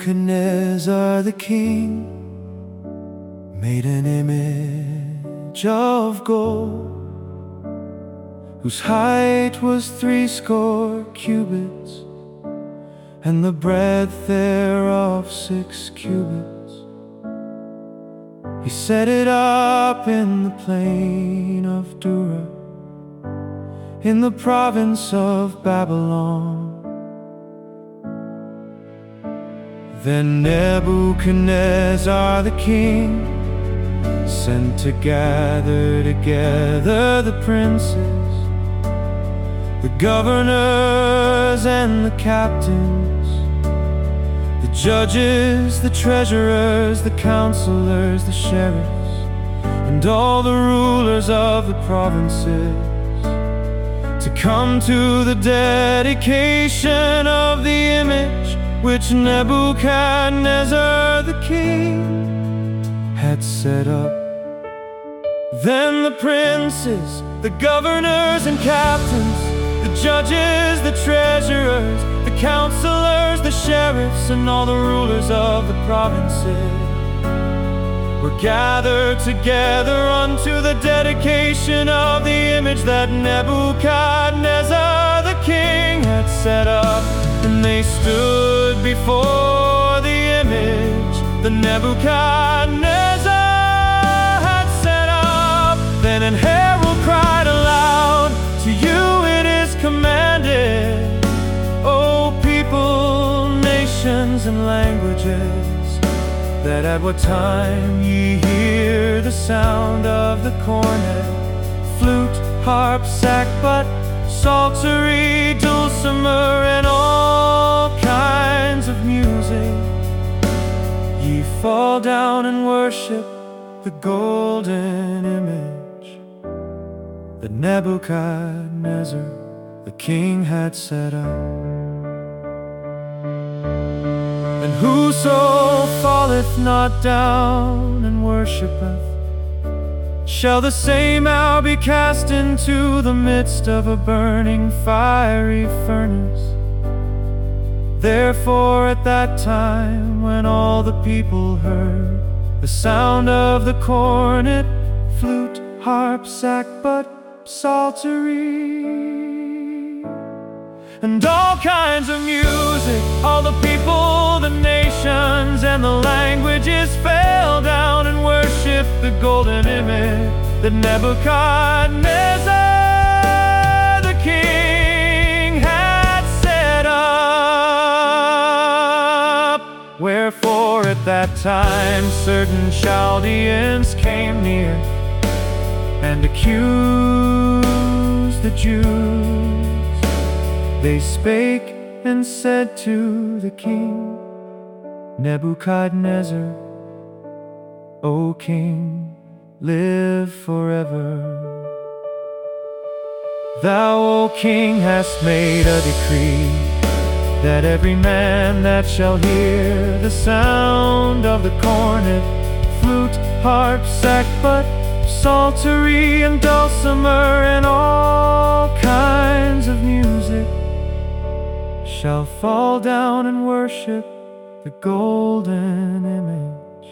Nebuchadnezzar the king made an image of gold, whose height was 60 cubits, and the breadth thereof 6 cubits. He set it up in the plain of Dura, in the province of Babylon. Then Nebuchadnezzar the king sent to gather together the princes, the governors and the captains, the judges, the treasurers, the counselors, the sheriffs, and all the rulers of the provinces, to come to the dedication of the image which Nebuchadnezzar the king had set up. Then the princes, the governors and captains, the judges, the treasurers, the counselors, the sheriffs, and all the rulers of the provinces were gathered together unto the dedication of the image that Nebuchadnezzar the king had set up. And they stood before the image that Nebuchadnezzar had set up. Then an herald cried aloud, "To you it is commanded, O people, nations, and languages, that at what time ye hear the sound of the cornet, flute, harp, sackbut, psaltery, dulcimer, and all kinds of music, ye fall down and worship the golden image that Nebuchadnezzar the king had set up. And whoso falleth not down and worshipeth shall the same hour be cast into the midst of a burning fiery furnace. Therefore at that time, when all the people heard the sound of the cornet, flute, harp, sackbut, psaltery, and all kinds of music, all the people, the nations, and the languages fell down and worshiped the golden image that Nebuchadnezzar the king had set up. Wherefore at that time certain Chaldeans came near and accused the Jews. They spake and said to the king, Nebuchadnezzar, O king, live forever. Thou, O king, hast made a decree that every man that shall hear the sound of the cornet, flute, harp, sackbut, psaltery, and dulcimer, and all kinds of music, shall fall down and worship the golden image.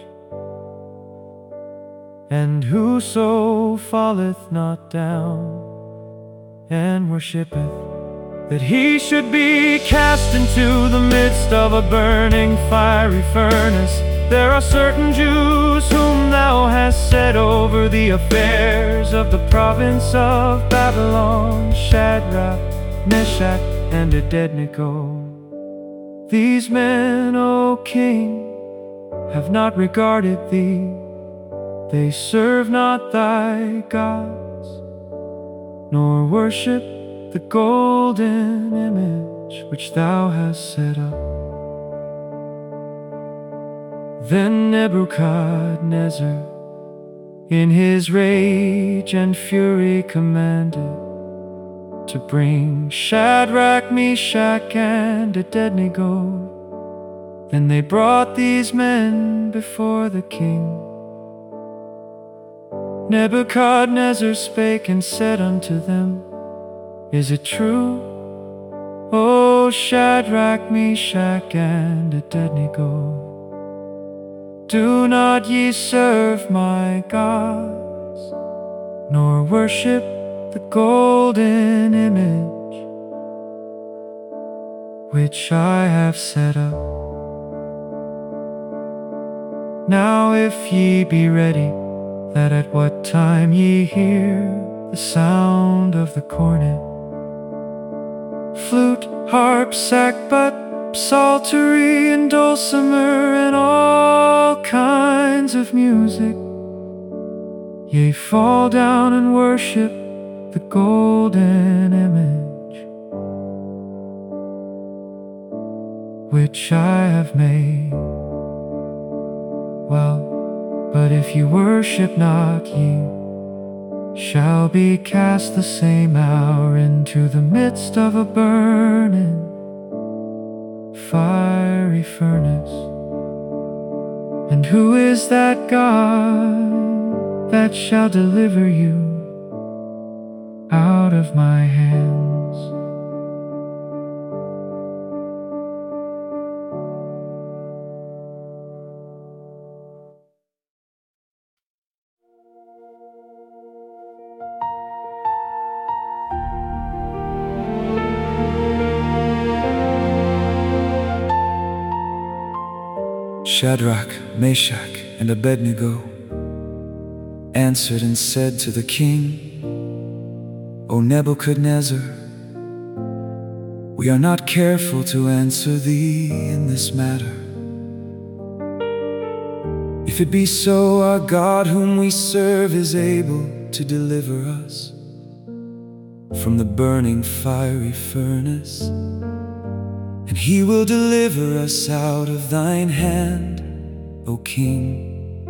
And whoso falleth not down and worshipeth, that he should be cast into the midst of a burning fiery furnace. There are certain Jews whom thou hast set over the affairs of the province of Babylon, Shadrach, Meshach, and Abednego. These men, O king, have not regarded thee. They serve not thy gods, nor worship the golden image which thou hast set up. Then Nebuchadnezzar, in his rage and fury, commanded to bring Shadrach, Meshach, and Abednego. Then they brought these men before the king. Nebuchadnezzar spake and said unto them, Is it true, O O Shadrach, Meshach, and Abednego, do not ye serve my gods, nor worship the golden image which I have set up. Now if ye be ready, that at what time ye hear the sound of the cornet, flute, harp, sackbut, psaltery, and dulcimer, and all kinds of music, ye fall down and worship the golden image which I have made. Well, but if you worship not, ye shall be cast the same hour into the midst of a burning fiery furnace. And who is that God that shall deliver you out of my hands? Shadrach, Meshach, and Abednego answered and said to the king, O Nebuchadnezzar, we are not careful to answer thee in this matter. If it be so, our God whom we serve is able to deliver us from the burning fiery furnace, and he will deliver us out of thine hand, O king.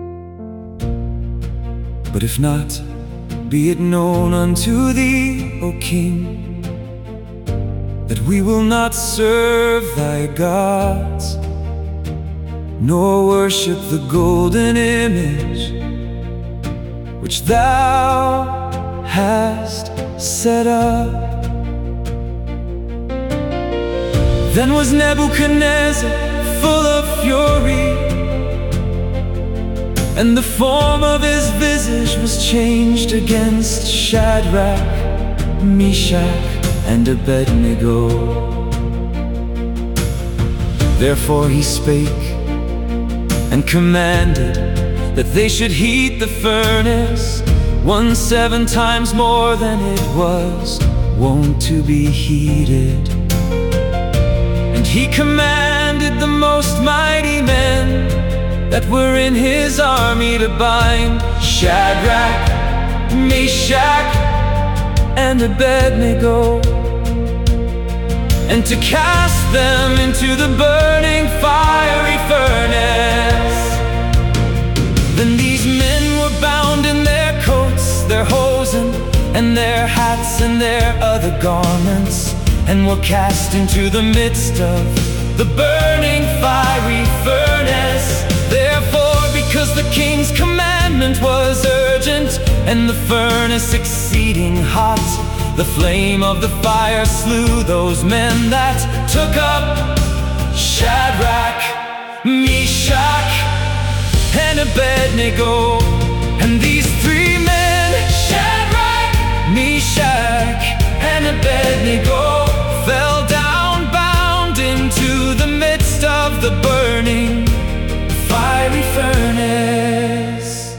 But if not, be it known unto thee, O king, that we will not serve thy gods, nor worship the golden image which thou hast set up. Then was Nebuchadnezzar full of fury, and the form of his visage was changed against Shadrach, Meshach, and Abednego. Therefore he spake and commanded that they should heat the furnace 17 times more than it was wont to be heated. And he commanded the most mighty men that were in his army to bind Shadrach, Meshach, and Abednego, and to cast them into the burning fiery furnace. Then these men were bound in their coats, their hosen, and their hats, and their other garments, and were cast into the midst of the burning fiery furnace. Therefore, because the king's commandment was urgent, and the furnace exceeding hot, the flame of the fire slew those men that took up Shadrach, Meshach, and Abednego. And these three men, Shadrach, Meshach, and Abednego, fell down bound into the midst of the burning fiery furnace.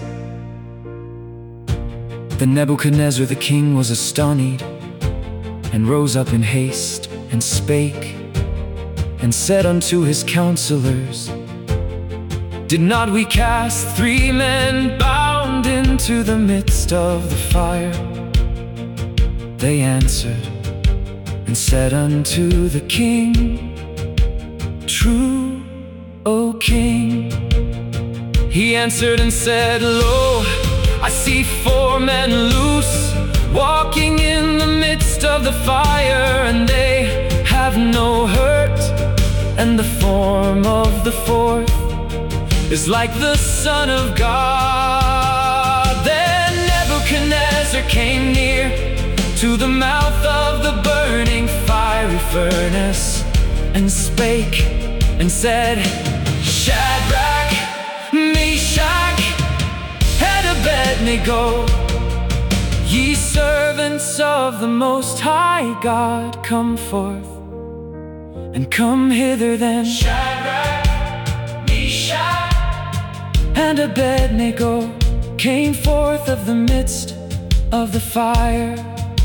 Then Nebuchadnezzar the king was astonished, and rose up in haste, and spake, and said unto his counselors, Did not we cast 3 men bound into the midst of the fire? They answered and said unto the king, True, O king. He answered and said, Lo, I see 4 men loose, walking in the midst of the fire, and they have no hurt, and the form of the 4th is like the Son of God. Then Nebuchadnezzar came near to the mouth of the burning fiery furnace, and spake and said, Shadrach, Meshach, and Abednego, ye servants of the Most High God, come forth, and come hither then. Shadrach, Meshach, and Abednego came forth of the midst of the fire.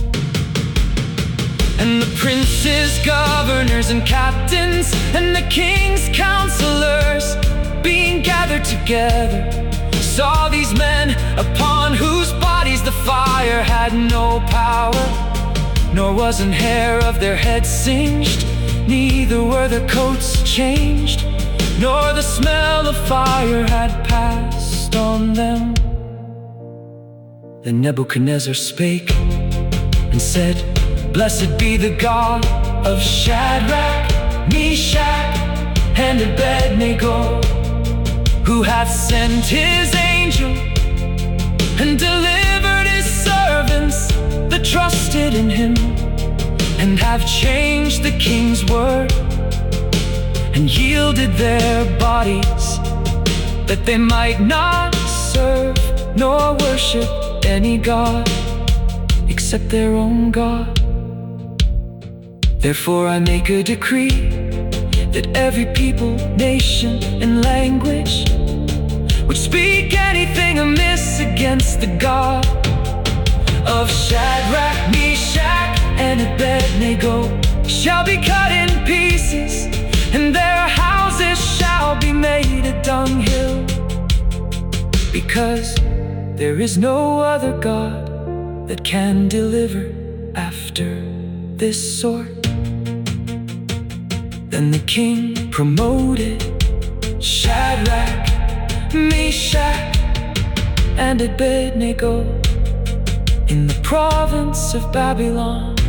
And the princes, governors, and captains, and the king's counselors, being gathered together, saw these men, upon whose bodies the fire had no power, nor was an hair of their heads singed, neither were their coats changed, nor the smell of fire had passed on them. Then Nebuchadnezzar spake and said, Blessed be the God of Shadrach, Meshach, and Abednego, who hath sent his angel and delivered his servants that trusted in him, and have changed the king's word, and yielded their bodies, that they might not serve nor worship any god except their own God. Therefore I make a decree that every people, nation, and language which speak anything amiss against the God of Shadrach, Meshach, and Abednego shall be cut in pieces, and their houses shall be made a dunghill, because there is no other God that can deliver after this sort. Then the king promoted Shadrach, Meshach, and Abednego in the province of Babylon,